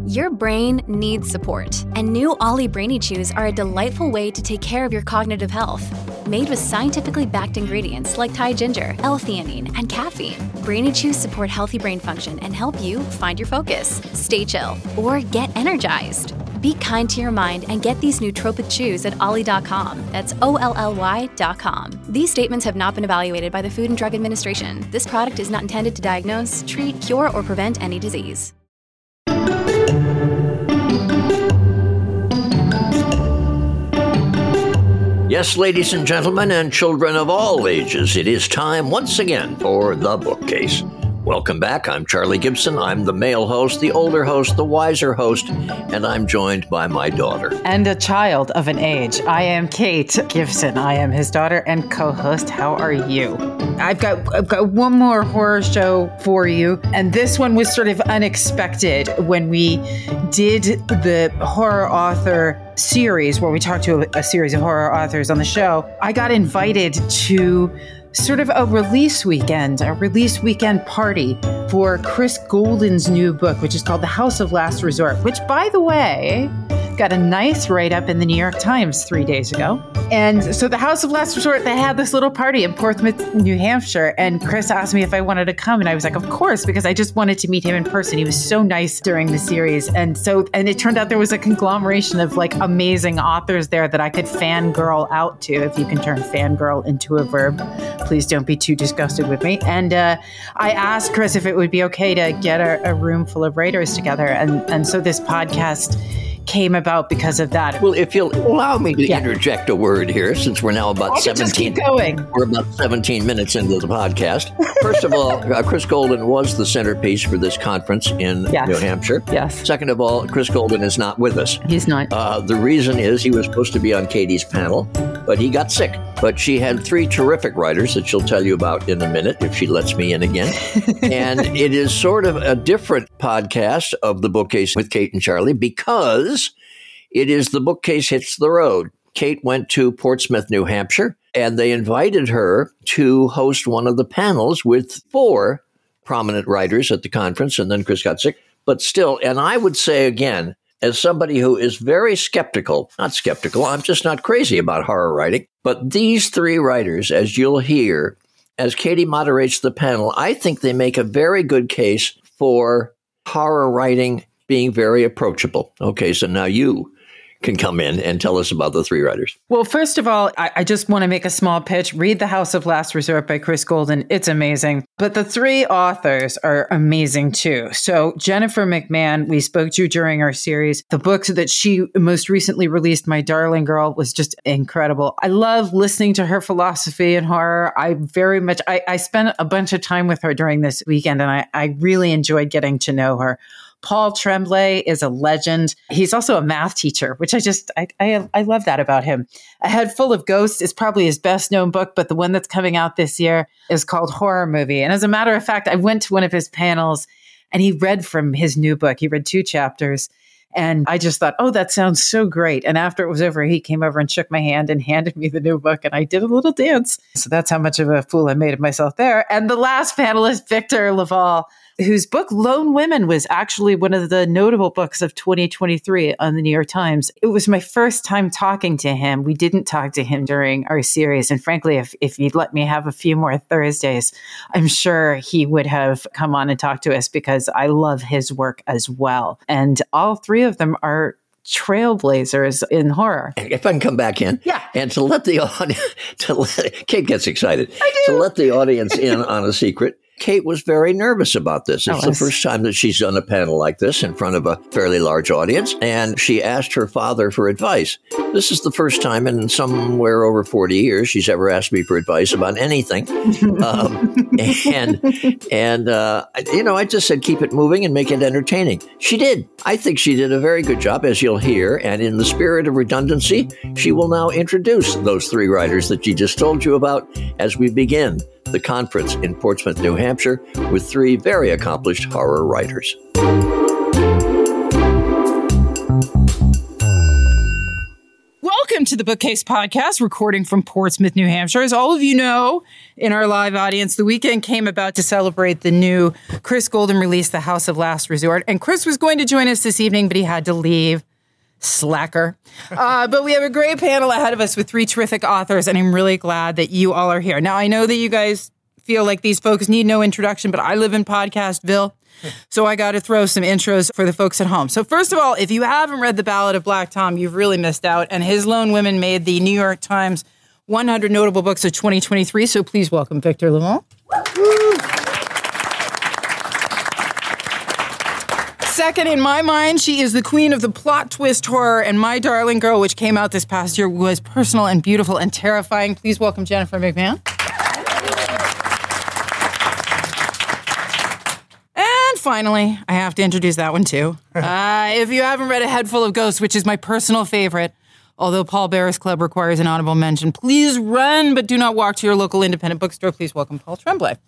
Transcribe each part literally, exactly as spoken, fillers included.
Your brain needs support, and new Ollie Brainy Chews are a delightful way to take care of your cognitive health. Made with scientifically backed ingredients like Thai ginger, L-theanine, and caffeine, Brainy Chews support healthy brain function and help you find your focus, stay chill, or get energized. Be kind to your mind and get these nootropic chews at ollie dot com. That's O L L Y dot com. These statements have not been evaluated by the Food and Drug Administration. This product is not intended to diagnose, treat, cure, or prevent any disease. Yes, ladies and gentlemen, and children of all ages, it is time once again for The Bookcase. Welcome back. I'm Charlie Gibson. I'm the male host, the older host, the wiser host, and I'm joined by my daughter. And a child of an age. I am Kate Gibson. I am his daughter and co-host. How are you? I've got I've got one more horror show for you, and this one was sort of unexpected when we did the horror author series where we talked to a, a series of horror authors on the show. I got invited to sort of a release weekend, a release weekend party for Chris Golden's new book, which is called The House of Last Resort, which, by the way, got a nice write-up in the New York Times three days ago. And so the House of Last Resort, they had this little party in Portsmouth, New Hampshire, and Chris asked me if I wanted to come, and I was like, of course, because I just wanted to meet him in person. He was so nice during the series. And so, and it turned out there was a conglomeration of like amazing authors there that I could fangirl out to, if you can turn fangirl into a verb. Please don't be too disgusted with me. And uh, I asked Chris if it would be okay to get a, a room full of writers together. And, and so this podcast came about because of that. Well, if you'll allow me to yeah. interject a word here, since we're now about I seventeen, just keep going. We're about seventeen minutes into the podcast. First of all, uh, Chris Golden was the centerpiece for this conference in yes. New Hampshire. Yes. Second of all, Chris Golden is not with us. He's not. Uh, the reason is he was supposed to be on Katie's panel, but he got sick. But she had three terrific writers that she'll tell you about in a minute if she lets me in again. And it is sort of a different podcast of The Bookcase with Kate and Charlie because it is The Bookcase Hits the Road. Kate went to Portsmouth, New Hampshire, and they invited her to host one of the panels with four prominent writers at the conference, and then Chris got sick. But still, and I would say again, as somebody who is very skeptical, not skeptical, I'm just not crazy about horror writing, but these three writers, as you'll hear, as Katie moderates the panel, I think they make a very good case for horror writing being very approachable. Okay, so now you can come in and tell us about the three writers. Well, first of all, I, I just want to make a small pitch. Read The House of Last Resort by Chris Golden. It's amazing. But the three authors are amazing too. So Jennifer McMahon, we spoke to during our series. The book that she most recently released, My Darling Girl, was just incredible. I love listening to her philosophy in horror. I very much, I, I spent a bunch of time with her during this weekend, and I, I really enjoyed getting to know her. Paul Tremblay is a legend. He's also a math teacher, which I just, I, I, I love that about him. A Head Full of Ghosts is probably his best known book, but the one that's coming out this year is called Horror Movie. And as a matter of fact, I went to one of his panels and he read from his new book. He read two chapters. And I just thought, oh, that sounds so great. And after it was over, he came over and shook my hand and handed me the new book. And I did a little dance. So that's how much of a fool I made of myself there. And the last panelist, Victor LaValle, whose book Lone Women was actually one of the notable books of twenty twenty-three on the New York Times. It was my first time talking to him. We didn't talk to him during our series. And frankly, if, if you'd let me have a few more Thursdays, I'm sure he would have come on and talked to us because I love his work as well. And all three of them are trailblazers in horror. If I can come back in. Yeah. And to let the audience, to let, Kate gets excited. I do. To let the audience in on a secret. Kate was very nervous about this. It's oh, the first time that she's done a panel like this in front of a fairly large audience, and she asked her father for advice. This is the first time in somewhere over forty years she's ever asked me for advice about anything. um, and, and uh, you know, I just said, keep it moving and make it entertaining. She did. I think she did a very good job, as you'll hear, and in the spirit of redundancy, she will now introduce those three writers that she just told you about as we begin the conference in Portsmouth, New Hampshire, with three very accomplished horror writers. Welcome to to the Bookcase Podcast, recording from Portsmouth, New Hampshire. As all of you know, in our live audience, the weekend came about to celebrate the new Chris Golden release, The House of Last Resort. And Chris was going to join us this evening, but he had to leave. Slacker. Uh, but we have a great panel ahead of us with three terrific authors, and I'm really glad that you all are here. Now, I know that you guys feel like these folks need no introduction, but I live in Podcastville, so I got to throw some intros for the folks at home. So first of all, if you haven't read The Ballad of Black Tom, you've really missed out, and His Lone Women made the New York Times one hundred Notable Books of twenty twenty-three, so please welcome Victor LaMole. Second, in my mind, she is the queen of the plot twist horror, and My Darling Girl, which came out this past year, was personal and beautiful and terrifying. Please welcome Jennifer McMahon. And finally, I have to introduce that one too. Uh, if you haven't read A Head Full of Ghosts, which is my personal favorite, although Paul Barris Club requires an honorable mention, please run, but do not walk to your local independent bookstore. Please welcome Paul Tremblay.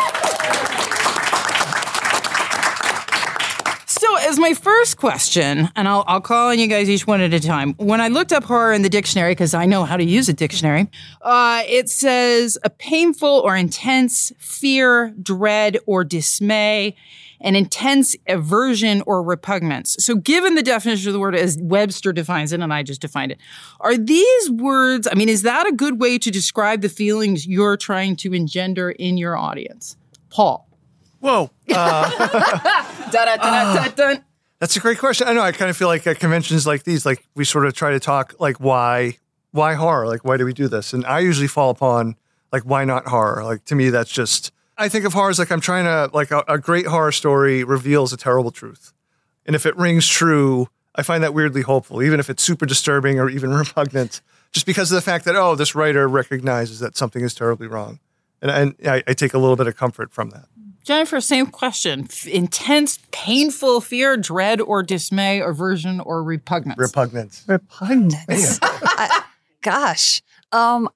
So as my first question, and I'll, I'll call on you guys each one at a time. When I looked up horror in the dictionary, because I know how to use a dictionary, uh, it says a painful or intense fear, dread, or dismay, an intense aversion or repugnance. So given the definition of the word as Webster defines it, and I just defined it, are these words, I mean, is that a good way to describe the feelings you're trying to engender in your audience? Paul. Whoa. Uh, da, da, da, da, da. That's a great question. I know. I kind of feel like at conventions like these, like we sort of try to talk like why, why horror? Like why do we do this? And I usually fall upon like why not horror? Like to me, that's just. I think of horror as like I'm trying to like a, a great horror story reveals a terrible truth, and if it rings true, I find that weirdly hopeful, even if it's super disturbing or even repugnant, just because of the fact that oh, this writer recognizes that something is terribly wrong, and and I, I take a little bit of comfort from that. Jennifer, same question. F- intense, painful fear, dread, or dismay, aversion, or repugnance? Repugnance. Repugnance. I, gosh. Um,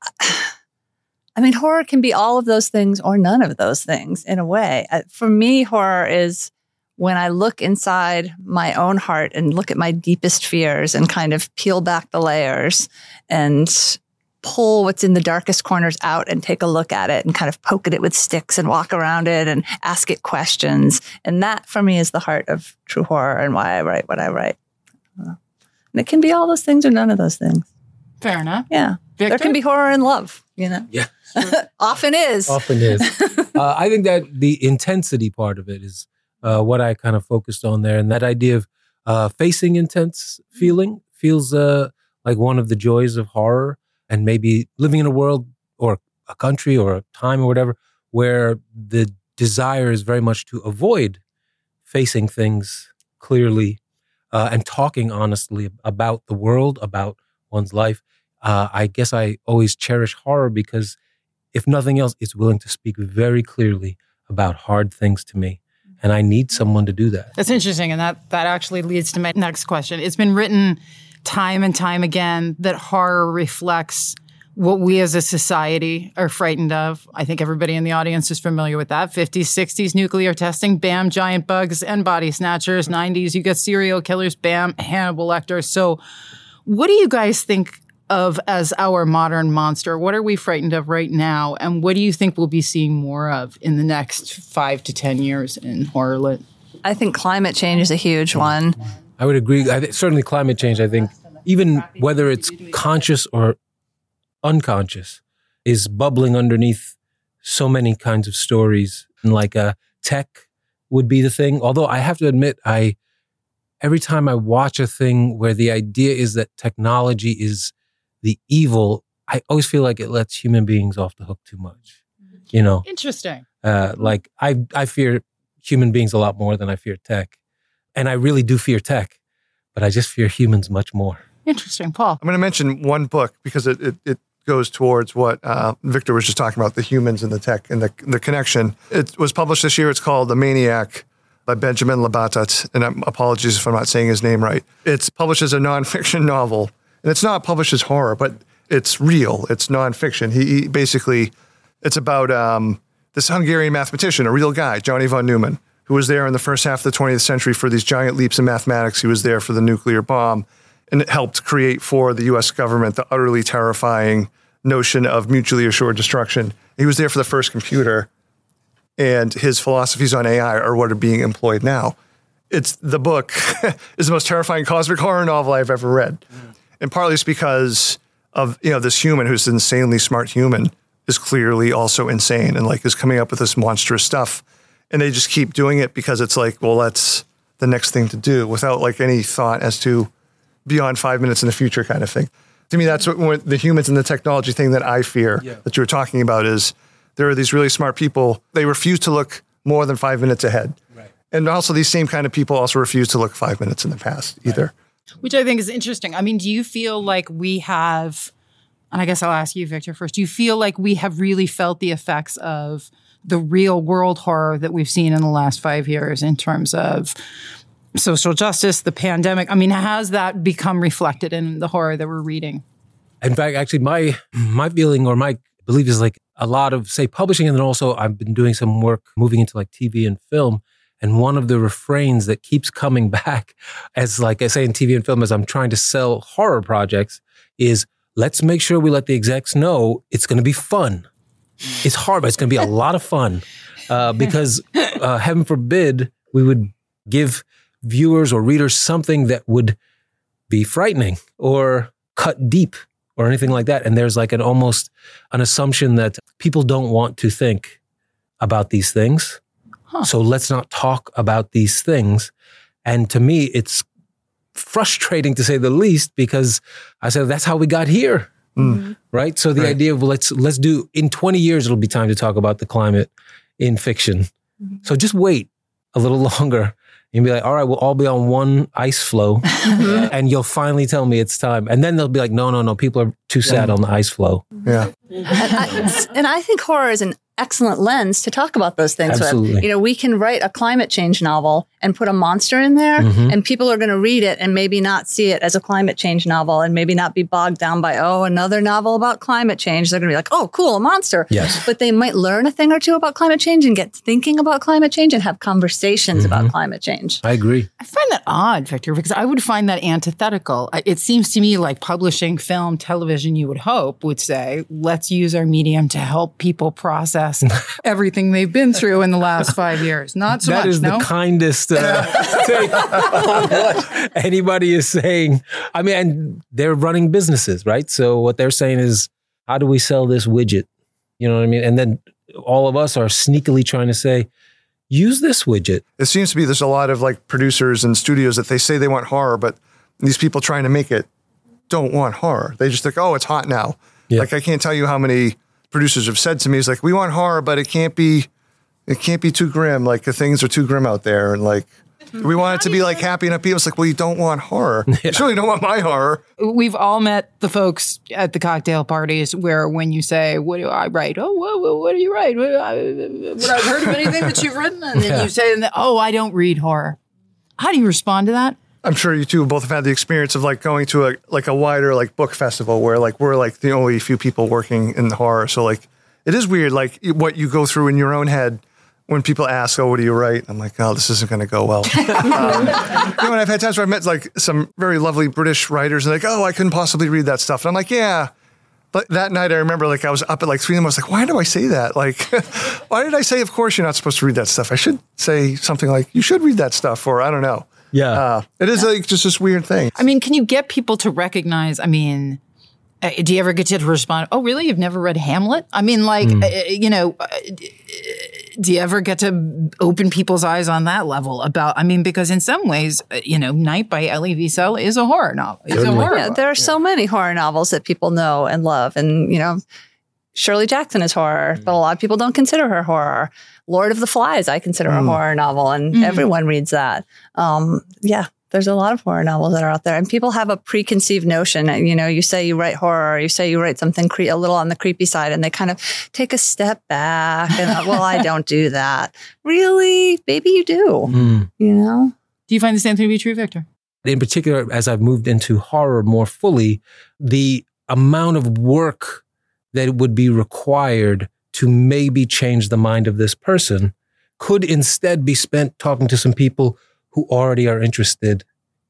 I mean, horror can be all of those things or none of those things in a way. Uh, for me, horror is when I look inside my own heart and look at my deepest fears and kind of peel back the layers and pull what's in the darkest corners out and take a look at it and kind of poke at it with sticks and walk around it and ask it questions. And that, for me, is the heart of true horror and why I write what I write. And it can be all those things or none of those things. Fair enough. Yeah. Victor? There can be horror in love, you know? Yeah. Often is. Often is. uh, I think that the intensity part of it is uh, what I kind of focused on there. And that idea of uh, facing intense feeling feels uh, like one of the joys of horror. And maybe living in a world or a country or a time or whatever where the desire is very much to avoid facing things clearly uh, and talking honestly about the world, about one's life. Uh, I guess I always cherish horror because if nothing else, it's willing to speak very clearly about hard things to me. And I need someone to do that. That's interesting. And that, that actually leads to my next question. It's been written time and time again that horror reflects what we as a society are frightened of. I think everybody in the audience is familiar with that. fifties, sixties, nuclear testing, bam, giant bugs and body snatchers. nineties, you got serial killers, bam, Hannibal Lecter. So what do you guys think of as our modern monster? What are we frightened of right now? And what do you think we'll be seeing more of in the next five to ten years in horror lit? I think climate change is a huge one. I would agree. I th- certainly climate change, I think, even whether it's conscious or unconscious, is bubbling underneath so many kinds of stories. And like uh, tech would be the thing. Although I have to admit, I every time I watch a thing where the idea is that technology is the evil, I always feel like it lets human beings off the hook too much. You know? Interesting. Uh, like I, I fear human beings a lot more than I fear tech. And I really do fear tech, but I just fear humans much more. Interesting. Paul. I'm going to mention one book because it, it, it goes towards what uh, Victor was just talking about, the humans and the tech and the, the connection. It was published this year. It's called The Maniac by Benjamin Labatat. And I'm, apologies if I'm not saying his name right. It's published as a nonfiction novel. And it's not published as horror, but it's real. It's nonfiction. He, he basically, it's about um, this Hungarian mathematician, a real guy, Johnny von Neumann, who was there in the first half of the twentieth century for these giant leaps in mathematics. He was there for the nuclear bomb. and it helped create for the U S government the utterly terrifying notion of mutually assured destruction. He was there for the first computer, and his philosophies on A I are what are being employed now. It's the book is the most terrifying cosmic horror novel I've ever read. Mm. And partly it's because of, you know, this human who's an insanely smart human is clearly also insane and like is coming up with this monstrous stuff. And they just keep doing it because it's like, well, that's the next thing to do without like any thought as to beyond five minutes in the future kind of thing. To me, that's what, what the humans and the technology thing that I fear yeah. that you were talking about is there are these really smart people. They refuse to look more than five minutes ahead. Right. And also these same kind of people also refuse to look five minutes in the past either. Right. Which I think is interesting. I mean, do you feel like we have, and I guess I'll ask you, Victor, first, do you feel like we have really felt the effects of the real world horror that we've seen in the last five years in terms of social justice, the pandemic? I mean, has that become reflected in the horror that we're reading? In fact, actually, my my feeling or my belief is like a lot of, say, publishing, and then also I've been doing some work moving into like T V and film. And one of the refrains that keeps coming back as like I say in T V and film as I'm trying to sell horror projects is let's make sure we let the execs know it's going to be fun. It's hard, but it's going to be a lot of fun uh, because uh, heaven forbid we would give viewers or readers something that would be frightening or cut deep or anything like that. And there's like an almost an assumption that people don't want to think about these things. Huh. So let's not talk about these things. And to me, it's frustrating to say the least because I said, that's how we got here. Mm. Right? So the right. idea of well, let's let's do, in twenty years, it'll be time to talk about the climate in fiction. Mm-hmm. So just wait a little longer. You'll be like, all right, we'll all be on one ice floe and you'll finally tell me it's time. And then they'll be like, no, no, no, people are too sad on the ice floe. Yeah. and, I, and I think horror is an excellent lens to talk about those things Absolutely. with. You know, we can write a climate change novel and put a monster in there mm-hmm. and people are going to read it and maybe not see it as a climate change novel and maybe not be bogged down by, oh, another novel about climate change. They're going to be like, oh, cool, a monster. Yes. But they might learn a thing or two about climate change and get thinking about climate change and have conversations mm-hmm. about climate change. I agree. I find that odd, Victor, because I would find that antithetical. It seems to me like publishing, film, television, you would hope, would say, let's use our medium to help people process everything they've been through in the last five years. Not so that much, is no? the kindest uh, thing anybody is saying. I mean, and they're running businesses, right? So what they're saying is, how do we sell this widget? You know what I mean? And then all of us are sneakily trying to say, use this widget. It seems to be there's a lot of like producers and studios that they say they want horror, but these people trying to make it don't want horror. They just think, oh, it's hot now. Yeah. Like I can't tell you how many producers have said to me, it's like, we want horror, but it can't be, it can't be too grim. Like the things are too grim out there. And like, we want it to be like happy and upbeat. It's like, well, you don't want horror. Yeah. You surely don't want my horror. We've all met the folks at the cocktail parties where when you say, what do I write? Oh, what, what, what do you write? What, I, would I have heard of anything that you've written? And then yeah. you say, oh, I don't read horror. How do you respond to that? I'm sure you two both have had the experience of like going to a like a wider like book festival where like we're like the only few people working in the horror. So like it is weird like what you go through in your own head when people ask, oh, what do you write? I'm like, oh, this isn't going to go well. um, you know, and I've had times where I've met like some very lovely British writers and like, oh, I couldn't possibly read that stuff. And I'm like, yeah. But that night I remember like I was up at like three a.m. I was like, why do I say that? Like, why did I say, of course you're not supposed to read that stuff? I should say something like, you should read that stuff, or I don't know. Yeah. Uh, it is like just this weird thing. I mean, can you get people to recognize, I mean, uh, do you ever get to respond, oh, really? You've never read Hamlet? I mean, like, mm. uh, you know, uh, do you ever get to open people's eyes on that level about, I mean, because in some ways, uh, you know, Night by Elie Wiesel is a horror novel. It's a horror yeah, there are so many horror novels that people know and love. And, you know, Shirley Jackson is horror, mm. but a lot of people don't consider her horror. Lord of the Flies, I consider mm. a horror novel, and mm. everyone reads that. Um, yeah, there's a lot of horror novels that are out there, and people have a preconceived notion. You know, you say you write horror, or you say you write something cre- a little on the creepy side, and they kind of take a step back and, well, I don't do that. Really? Maybe you do. Mm. You know? Do you find the same thing to be true, Victor? In particular, as I've moved into horror more fully, the amount of work that would be required to maybe change the mind of this person could instead be spent talking to some people who already are interested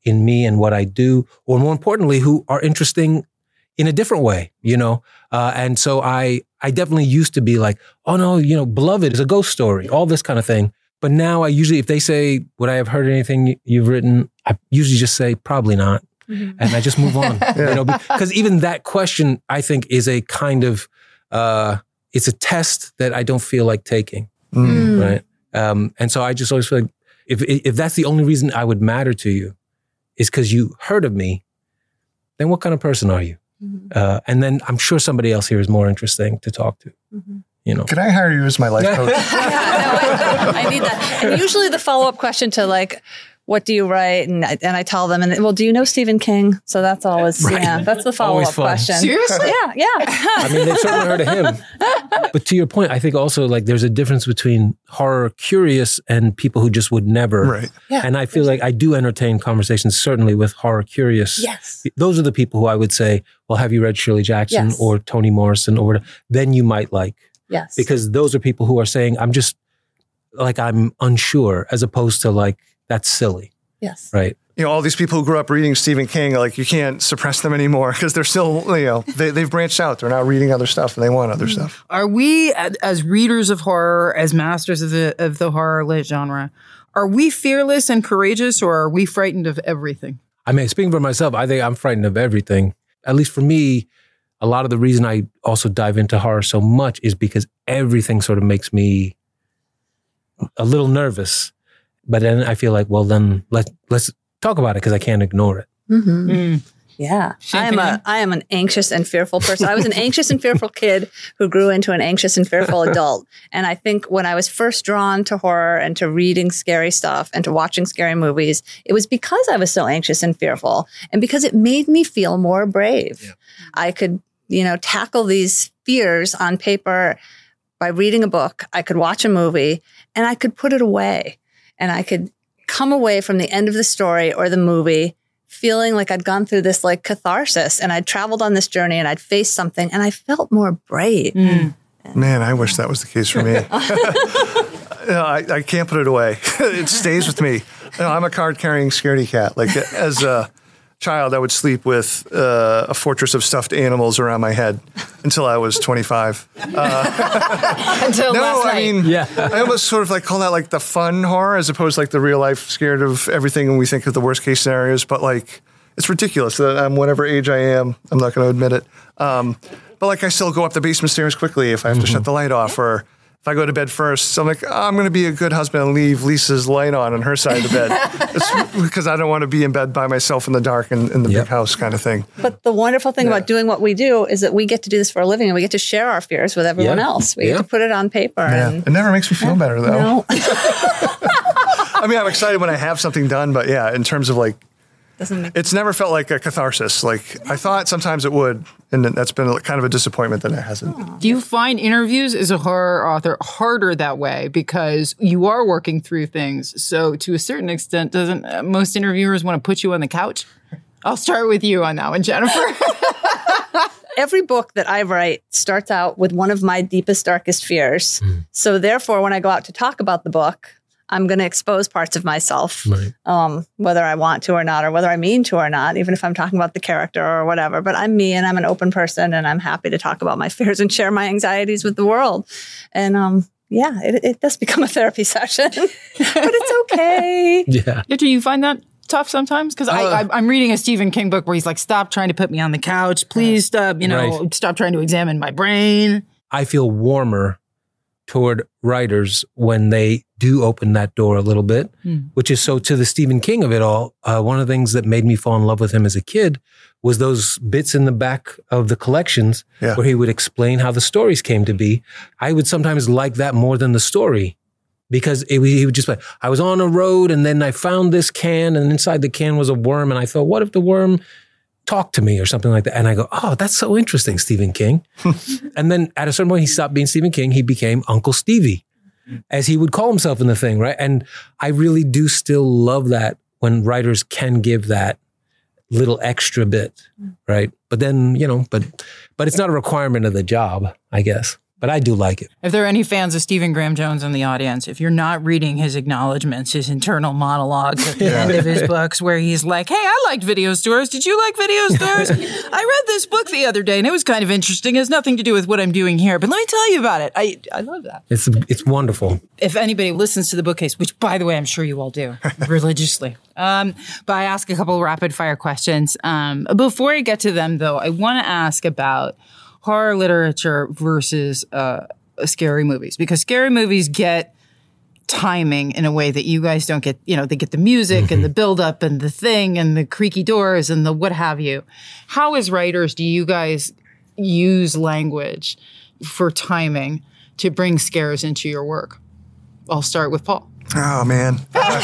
in me and what I do, or more importantly, who are interesting in a different way, you know? Uh, and so I, I definitely used to be like, oh no, you know, Beloved is a ghost story, all this kind of thing. But now I usually, if they say, would I have heard anything you've written? I usually just say, probably not. Mm-hmm. And I just move on, yeah. you know, because even that question, I think, is a kind of, uh, it's a test that I don't feel like taking, mm. right? Um, and so I just always feel like if if that's the only reason I would matter to you is because you heard of me, then what kind of person are you? Mm-hmm. Uh, and then I'm sure somebody else here is more interesting to talk to. Mm-hmm. You know, can I hire you as my life coach? yeah, no, I, I need that. And usually the follow-up question to like, what do you write? And I, and I tell them, and well, do you know Stephen King? So that's always, right. yeah, that's the follow-up question. Seriously? Yeah, yeah. I mean, they've certainly heard of him. But to your point, I think also like there's a difference between horror curious and people who just would never. Right. Yeah, and I feel like I do entertain conversations, certainly with horror curious. Yes. Those are the people who I would say, well, have you read Shirley Jackson yes. or Toni Morrison or whatever? Then you might like. Yes. Because those are people who are saying, I'm just like, I'm unsure, as opposed to like, that's silly. Yes. Right. You know, all these people who grew up reading Stephen King, like you can't suppress them anymore because they're still, you know, they, they've branched out. They're now reading other stuff and they want other stuff. Are we, as readers of horror, as masters of the of the horror lit genre, are we fearless and courageous, or are we frightened of everything? I mean, speaking for myself, I think I'm frightened of everything. At least for me, a lot of the reason I also dive into horror so much is because everything sort of makes me a little nervous. But then I feel like, well, then let let's talk about it because I can't ignore it. Mm-hmm. Mm. Yeah, I am a I am an anxious and fearful person. I was an anxious and fearful kid who grew into an anxious and fearful adult. And I think when I was first drawn to horror and to reading scary stuff and to watching scary movies, it was because I was so anxious and fearful, and because it made me feel more brave. Yeah. I could, you know, tackle these fears on paper by reading a book. I could watch a movie, and I could put it away. And I could come away from the end of the story or the movie feeling like I'd gone through this like catharsis, and I'd traveled on this journey and I'd faced something and I felt more brave. Mm. Man, I wish that was the case for me. you know, I, I can't put it away. It stays with me. You know, I'm a card-carrying scaredy cat. Like as a child, I would sleep with uh, a fortress of stuffed animals around my head until I was twenty-five. Uh, until no, last night. I mean, yeah. I almost sort of like call that like the fun horror as opposed to like the real life scared of everything and we think of the worst case scenarios. But like, it's ridiculous that I'm whatever age I am. I'm not going to admit it. Um, but like, I still go up the basement stairs quickly if I have mm-hmm. to shut the light off, or if I go to bed first. So I'm like, oh, I'm going to be a good husband and leave Lisa's light on on her side of the bed. It's because I don't want to be in bed by myself in the dark in, in the yep. big house kind of thing. But the wonderful thing yeah. about doing what we do is that we get to do this for a living, and we get to share our fears with everyone yeah. else. We yeah. get to put it on paper. Yeah. And, it never makes me feel yeah. better, though. No. I mean, I'm excited when I have something done, but yeah, in terms of like, Doesn't make it's never felt like a catharsis. Like I thought sometimes it would, and that's been kind of a disappointment that it hasn't. Do you find interviews as a horror author harder that way because you are working through things? So to a certain extent, doesn't uh, most interviewers want to put you on the couch? I'll start with you on that one, Jennifer. Every book that I write starts out with one of my deepest, darkest fears. Mm. So therefore, when I go out to talk about the book, I'm going to expose parts of myself, right. um, whether I want to or not, or whether I mean to or not, even if I'm talking about the character or whatever. But I'm me, and I'm an open person, and I'm happy to talk about my fears and share my anxieties with the world. And um, yeah, it, it does become a therapy session, but it's okay. Yeah. Do you find that tough sometimes? Because uh, I, I, I'm reading a Stephen King book where he's like, stop trying to put me on the couch. Please stop, you know, right. stop trying to examine my brain. I feel warmer toward writers when they do open that door a little bit, mm. which is so to the Stephen King of it all. Uh, one of the things that made me fall in love with him as a kid was those bits in the back of the collections yeah. where he would explain how the stories came to be. I would sometimes like that more than the story because it, he would just like, I was on a road and then I found this can and inside the can was a worm. And I thought, what if the worm talk to me or something like that? And I go, oh, that's so interesting, Stephen King. And then at a certain point, he stopped being Stephen King. He became Uncle Stevie, as he would call himself in the thing, right? And I really do still love that when writers can give that little extra bit, right? But then, you know, but but it's not a requirement of the job, I guess. but I do like it. If there are any fans of Stephen Graham Jones in the audience, if you're not reading his acknowledgments, his internal monologues at the Yeah. end of his books where he's like, hey, I liked video stores. Did you like video stores? I read this book the other day and it was kind of interesting. It has nothing to do with what I'm doing here, but let me tell you about it. I, I love that. It's it's wonderful. If anybody listens to the bookcase, which by the way, I'm sure you all do religiously, um, but I ask a couple rapid fire questions. Um, before I get to them though, I want to ask about horror literature versus uh, scary movies, because scary movies get timing in a way that you guys don't get. You know, they get the music and the buildup and the thing and the creaky doors and the what have you. How, as writers, do you guys use language for timing to bring scares into your work? I'll start with Paul. Oh, man.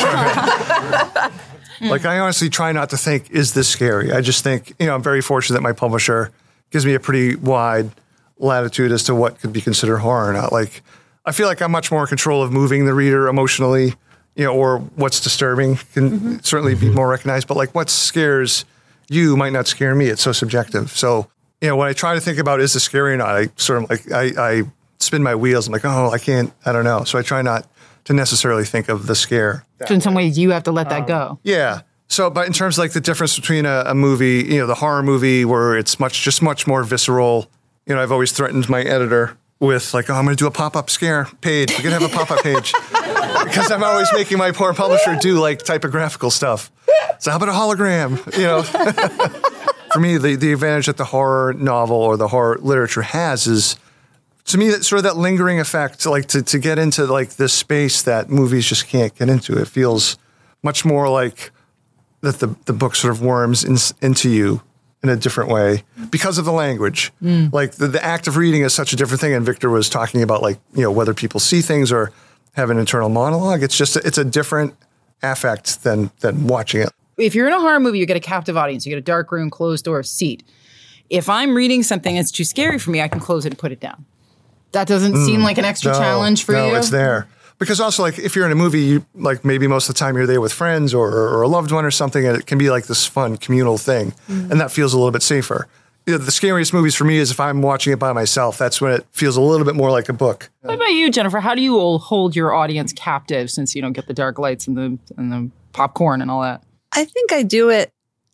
Like, I honestly try not to think, is this scary? I just think, you know, I'm very fortunate that my publisher gives me a pretty wide latitude as to what could be considered horror or not. Like, I feel like I'm much more in control of moving the reader emotionally, you know, or what's disturbing can mm-hmm. certainly be more recognized. But like, what scares you might not scare me. It's so subjective. So, you know, when I try to think about is this scary or not, I sort of like, I, I spin my wheels. I'm like, oh, I can't, I don't know. So I try not to necessarily think of the scare. So in some ways, you have to let that go. Yeah. So, but in terms of like the difference between a, a movie, you know, the horror movie where it's much, just much more visceral. You know, I've always threatened my editor with like, oh, I'm going to do a pop-up scare page. We're going to have a pop-up page. Because I'm always making my poor publisher do like typographical stuff. So how about a hologram? You know, for me, the, the advantage that the horror novel or the horror literature has is, to me, that sort of that lingering effect, like to, to get into like this space that movies just can't get into. It feels much more like that the, the book sort of worms in, into you in a different way because of the language. Mm. Like the, the act of reading is such a different thing. And Victor was talking about like, you know, whether people see things or have an internal monologue. It's just, it's a different affect than, than watching it. If you're in a horror movie, you get a captive audience. You get a dark room, closed door, seat. If I'm reading something that's too scary for me, I can close it and put it down. That doesn't mm. seem like an extra no, challenge for no, you? No, it's there. Because also, like, if you're in a movie, you, like, maybe most of the time you're there with friends or, or a loved one or something, and it can be like this fun communal thing. Mm. And that feels a little bit safer. You know, the scariest movies for me is if I'm watching it by myself. That's when it feels a little bit more like a book. What about you, Jennifer? How do you all hold your audience captive since you don't get the dark lights and the and the popcorn and all that? I think I do it.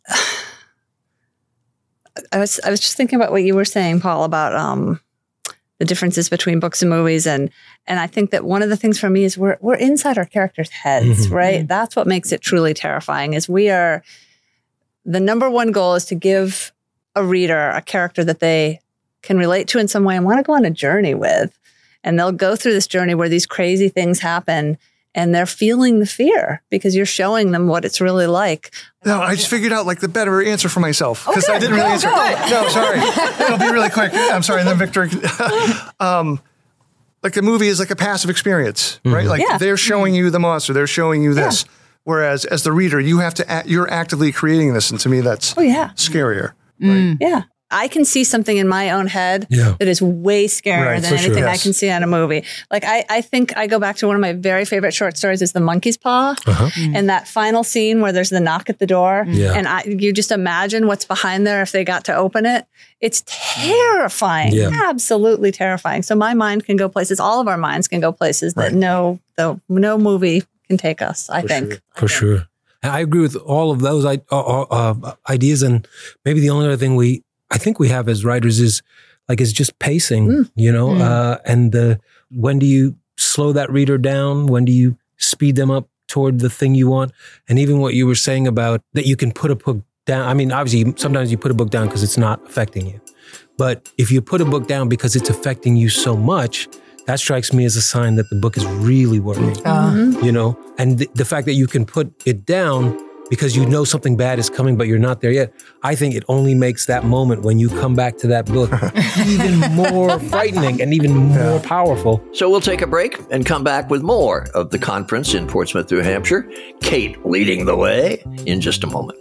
I was I was just thinking about what you were saying, Paul, about um, the differences between books and movies, and and I think that one of the things for me is we're we're inside our characters' heads, mm-hmm. right? Mm-hmm. That's what makes it truly terrifying. Is we are the number one goal is to give a reader a character that they can relate to in some way and want to go on a journey with, and they'll go through this journey where these crazy things happen. And they're feeling the fear because you're showing them what it's really like. No, I just figured out like the better answer for myself because okay, I didn't really go, answer. go. No, sorry. It'll be really quick. I'm sorry. And then Victor, um, like a movie is like a passive experience, right? Mm-hmm. Like yeah. they're showing you the monster, they're showing you this. Yeah. Whereas as the reader, you have to, act, you're actively creating this. And to me, that's oh, yeah. scarier. Mm. Right? Yeah. I can see something in my own head yeah. that is way scarier right, than anything sure, yes. I can see on a movie. Like I, I think I go back to one of my very favorite short stories is The Monkey's Paw. Uh-huh. Mm. And that final scene where there's the knock at the door. Yeah. And I, you just imagine what's behind there if they got to open it. It's terrifying. Yeah. Absolutely terrifying. So my mind can go places. All of our minds can go places that right. no, the, no movie can take us, I For think. Sure. For sure. And I agree with all of those uh, uh, uh, ideas. And maybe the only other thing we, I think we have as writers is like, is just pacing, mm. you know, mm. uh, and the, when do you slow that reader down? When do you speed them up toward the thing you want? And even what you were saying about that you can put a book down. I mean, obviously sometimes you put a book down because it's not affecting you, but if you put a book down because it's affecting you so much, that strikes me as a sign that the book is really working, mm-hmm. you know, and th- the fact that you can put it down because you know something bad is coming, but you're not there yet. I think it only makes that moment when you come back to that book even more frightening and even more powerful. So we'll take a break and come back with more of the conference in Portsmouth, New Hampshire. Kate leading the way in just a moment.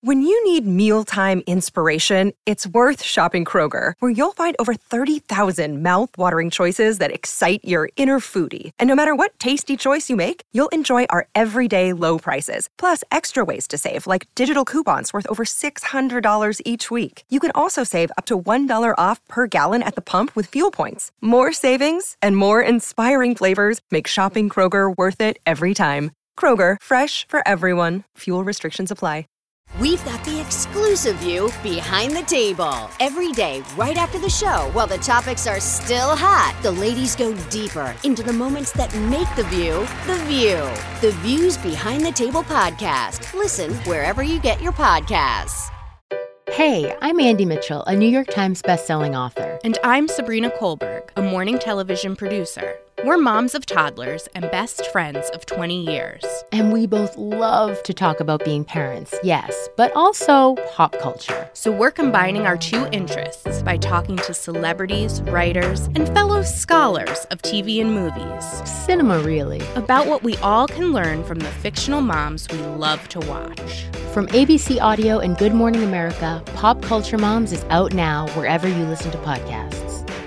When you need mealtime inspiration, it's worth shopping Kroger, where you'll find over thirty thousand mouth-watering choices that excite your inner foodie. And no matter what tasty choice you make, you'll enjoy our everyday low prices, plus extra ways to save, like digital coupons worth over six hundred dollars each week. You can also save up to one dollar off per gallon at the pump with fuel points. More savings and more inspiring flavors make shopping Kroger worth it every time. Kroger, fresh for everyone. Fuel restrictions apply. We've got the exclusive view behind the table. Every day, right after the show, while the topics are still hot, the ladies go deeper into the moments that make the view the view. The Views Behind the Table podcast. Listen wherever you get your podcasts. Hey, I'm Andy Mitchell, a New York Times bestselling author. And I'm Sabrina Kohlberg, a morning television producer. We're moms of toddlers and best friends of twenty years. And we both love to talk about being parents, yes, but also pop culture. So we're combining our two interests by talking to celebrities, writers, and fellow scholars of T V and movies. Cinema, really. About what we all can learn from the fictional moms we love to watch. From A B C Audio and Good Morning America, Pop Culture Moms is out now wherever you listen to podcasts.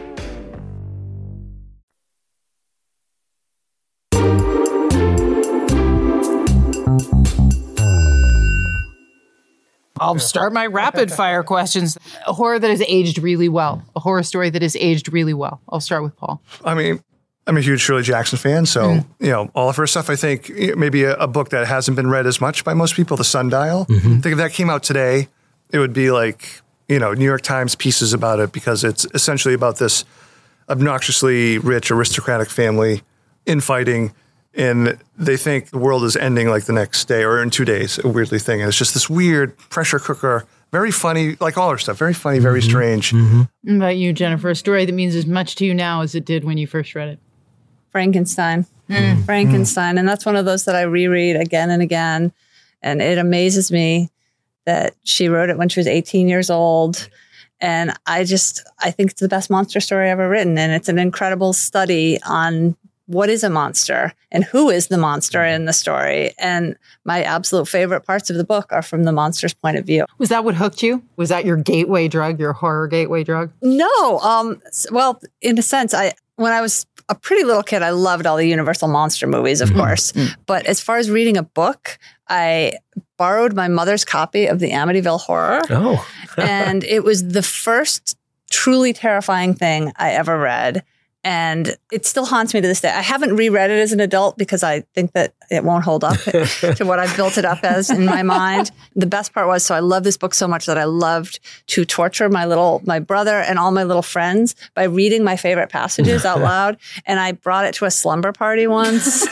I'll start my rapid fire questions. A horror that has aged really well. A horror story that has aged really well. I'll start with Paul. I mean, I'm a huge Shirley Jackson fan, so, mm. you know, all of her stuff, I think, maybe a, a book that hasn't been read as much by most people, The Sundial. Mm-hmm. I think if that came out today, it would be like, you know, New York Times pieces about it, because it's essentially about this obnoxiously rich aristocratic family infighting, and they think the world is ending like the next day or in two days, a weirdly thing. And it's just this weird pressure cooker, very funny, like all her stuff, very funny, very mm-hmm. strange. Mm-hmm. What about you, Jennifer? A story that means as much to you now as it did when you first read it. Frankenstein. Mm. Frankenstein. Mm. And that's one of those that I reread again and again. And it amazes me that she wrote it when she was eighteen years old. And I just, I think it's the best monster story ever written. And it's an incredible study on what is a monster and who is the monster in the story. And my absolute favorite parts of the book are from the monster's point of view. Was that what hooked you? Was that your gateway drug, your horror gateway drug? No. Um, well, in a sense, I when I was a pretty little kid, I loved all the Universal monster movies, of mm-hmm. course. Mm-hmm. But as far as reading a book, I borrowed my mother's copy of the Amityville Horror. Oh. And it was the first truly terrifying thing I ever read. And it still haunts me to this day. I haven't reread it as an adult because I think that it won't hold up to what I've built it up as in my mind. The best part was, so I love this book so much that I loved to torture my little, my brother and all my little friends by reading my favorite passages out loud. And I brought it to a slumber party once.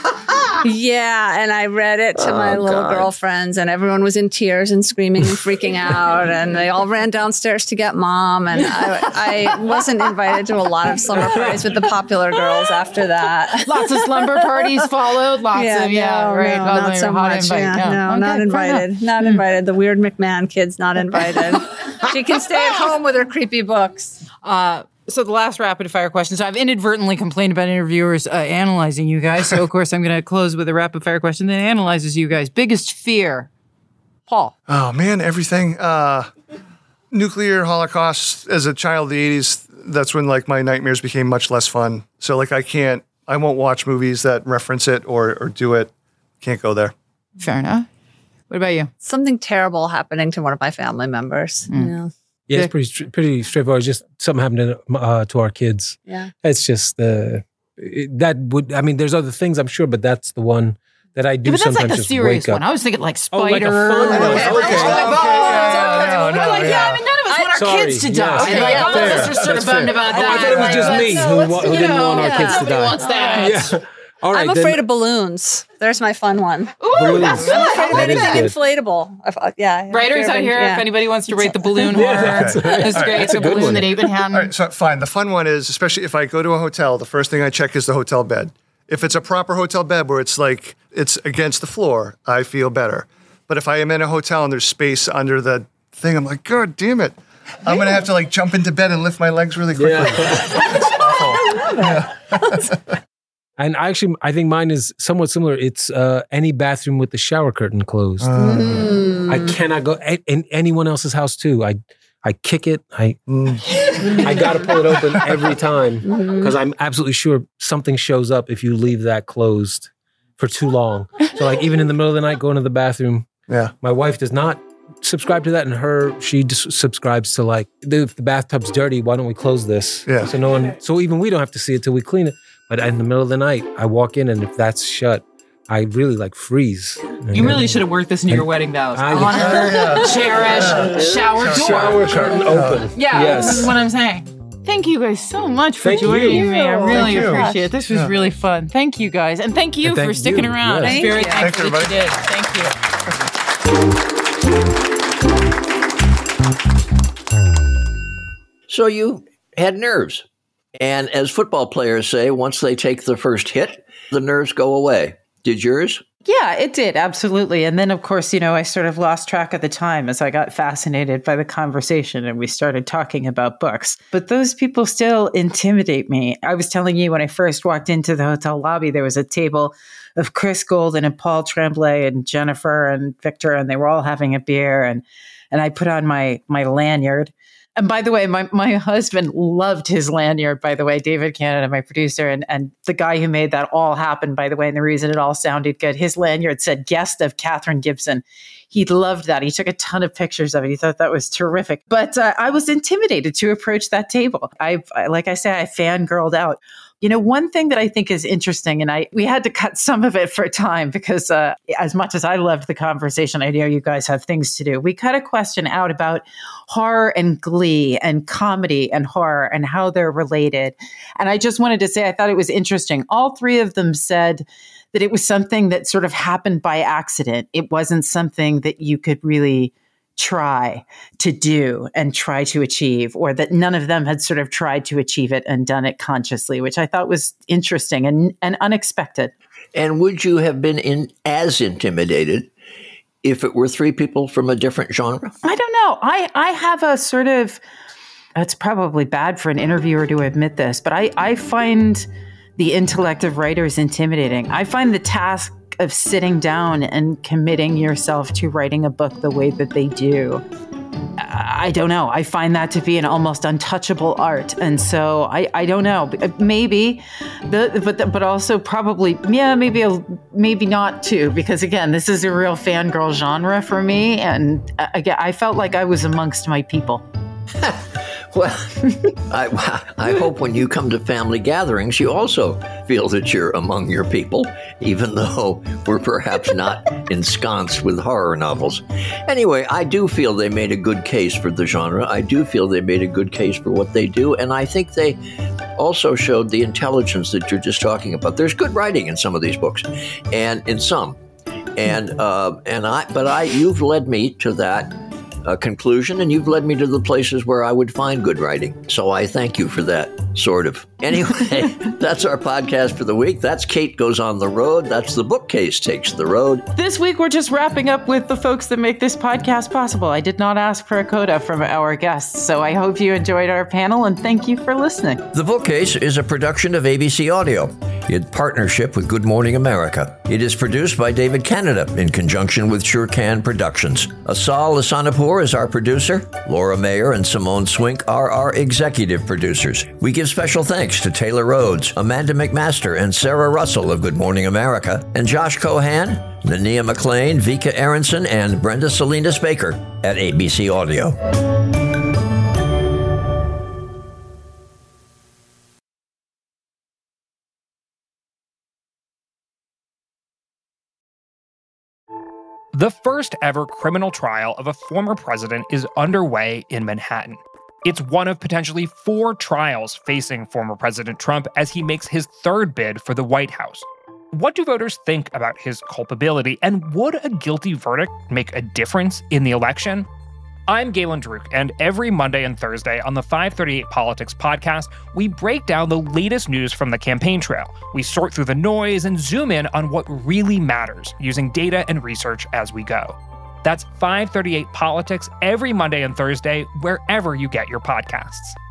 Yeah, and I read it to oh, my little God. girlfriends, and everyone was in tears and screaming and freaking out, and they all ran downstairs to get mom, and I, I wasn't invited to a lot of slumber parties with the popular girls after that. Lots of slumber parties followed, lots yeah, of, yeah, no, right. No, not not so much, yeah, yeah. No, okay, not invited, not invited. The weird McMahon kids, not invited. She can stay at home with her creepy books. Uh, So the last rapid fire question. So I've inadvertently complained about interviewers uh, analyzing you guys. So of course I'm going to close with a rapid fire question that analyzes you guys. Biggest fear, Paul? Oh man, everything. Uh, nuclear holocaust. As a child of the eighties, that's when like my nightmares became much less fun. So like I can't, I won't watch movies that reference it or or do it. Can't go there. Fair enough. What about you? Something terrible happening to one of my family members. Mm. Yeah. Yeah, it's pretty pretty straightforward. Just something happened to, uh, to our kids. Yeah, it's just the uh, that would. I mean, there's other things I'm sure, but that's the one that I do. Yeah, but that's sometimes like a just serious wake one. up. I was thinking like Oh, like a spider. fun one. Okay, Okay, okay, okay, yeah, no, no, like, yeah, yeah. I mean, none of us want our Sorry, kids to yes, die. yeah, Like, all of fair. us are sort of That's bummed fair. about Oh, that. I thought it was Like, just me let's- who, let's, wa- who you didn't know, want our yeah, kids to nobody die. wants that. Yeah. All right, I'm then, afraid of balloons. There's my fun one. Ooh, Balloons. that's I'm afraid of That is anything good. inflatable. Uh, yeah. Writers out here, yeah. if anybody wants to rate the balloon horror, that's right. it's great. That's It's a a good balloon one. that ate Manhattan. All right, so fine. The fun one is, especially if I go to a hotel, the first thing I check is the hotel bed. If it's a proper hotel bed where it's like it's against the floor, I feel better. But if I am in a hotel and there's space under the thing, I'm like, God damn it. I'm going to have to like jump into bed and lift my legs really quickly. Yeah. It's awful. Yeah. And I actually, I think mine is somewhat similar. It's uh, any bathroom with the shower curtain closed. Mm. I cannot go in anyone else's house too. I I kick it. I mm. I got to pull it open every time because I'm absolutely sure something shows up if you leave that closed for too long. So like even in the middle of the night, going to the bathroom. Yeah, my wife does not subscribe to that, and her she just subscribes to like if the bathtub's dirty, why don't we close this? Yeah. So no one, so even we don't have to see it till we clean it. But in the middle of the night, I walk in, and if that's shut, I really like freeze. You really should have worked this into your wedding vows. I- Honor, Yeah. cherish, shower door. Shower curtain open. Yeah, Yes. this is what I'm saying. Thank you guys so much for Thank joining you. me. I Thank really you. appreciate it. This was Yeah. really fun. Thank you guys. And thank you And thank for sticking you. around. Yes. I'm Thank very you. thankful Thanks, that you did. Thank you. So you had nerves. And as football players say, once they take the first hit, the nerves go away. Did yours? Yeah, it did. Absolutely. And then, of course, you know, I sort of lost track of the time as I got fascinated by the conversation and we started talking about books. But those people still intimidate me. I was telling you when I first walked into the hotel lobby, there was a table of Chris Golden and Paul Tremblay and Jennifer and Victor, and they were all having a beer. And, and I put on my, my lanyard. And by the way, my, my husband loved his lanyard, by the way, David Canada, my producer, and, and the guy who made that all happen, by the way, and the reason it all sounded good, his lanyard said guest of Katherine Gibson. He loved that. He took a ton of pictures of it. He thought that was terrific. But uh, I was intimidated to approach that table. I, like I say, I fangirled out. You know, one thing that I think is interesting, and I we had to cut some of it for time because uh, as much as I loved the conversation, I know you guys have things to do. We cut a question out about horror and glee and comedy and horror and how they're related. And I just wanted to say, I thought it was interesting. All three of them said that it was something that sort of happened by accident. It wasn't something that you could really try to do and try to achieve, or that none of them had sort of tried to achieve it and done it consciously, which I thought was interesting and, and unexpected. And would you have been in as intimidated if it were three people from a different genre? I don't know. I, I have a sort of, it's probably bad for an interviewer to admit this, but I, I find the intellect of writers intimidating. I find the task of sitting down and committing yourself to writing a book the way that they do, I don't know. I find that to be an almost untouchable art. And so I, I don't know, maybe, the, but the, but also probably, yeah, maybe a, maybe not too, because again, this is a real fangirl genre for me. And uh, again, I felt like I was amongst my people. Well, I, I hope when you come to family gatherings, you also feel that you're among your people, even though we're perhaps not ensconced with horror novels. Anyway, I do feel they made a good case for the genre. I do feel they made a good case for what they do. And I think they also showed the intelligence that you're just talking about. There's good writing in some of these books, and in some. And uh, and I, but I, you've led me to that Uh, conclusion, and you've led me to the places where I would find good writing. So I thank you for that, sort of. Anyway, that's our podcast for the week. That's Kate Goes on the Road. That's The Bookcase Takes the Road. This week, we're just wrapping up with the folks that make this podcast possible. I did not ask for a coda from our guests, so I hope you enjoyed our panel, and thank you for listening. The Bookcase is a production of A B C Audio in partnership with Good Morning America. It is produced by David Canada in conjunction with Shurkan Productions. Asal Lisanapur is our producer. Laura Mayer and Simone Swink are our executive producers. We give special thanks to Taylor Rhodes, Amanda McMaster, and Sarah Russell of Good Morning America, and Josh Cohan, Nania McLean, Vika Aronson, and Brenda Salinas Baker at A B C Audio. The first ever criminal trial of a former president is underway in Manhattan. It's one of potentially four trials facing former President Trump as he makes his third bid for the White House. What do voters think about his culpability, and would a guilty verdict make a difference in the election? I'm Galen Druk, and every Monday and Thursday on the five thirty-eight Politics podcast, we break down the latest news from the campaign trail. We sort through the noise and zoom in on what really matters, using data and research as we go. That's five thirty-eight Politics every Monday and Thursday, wherever you get your podcasts.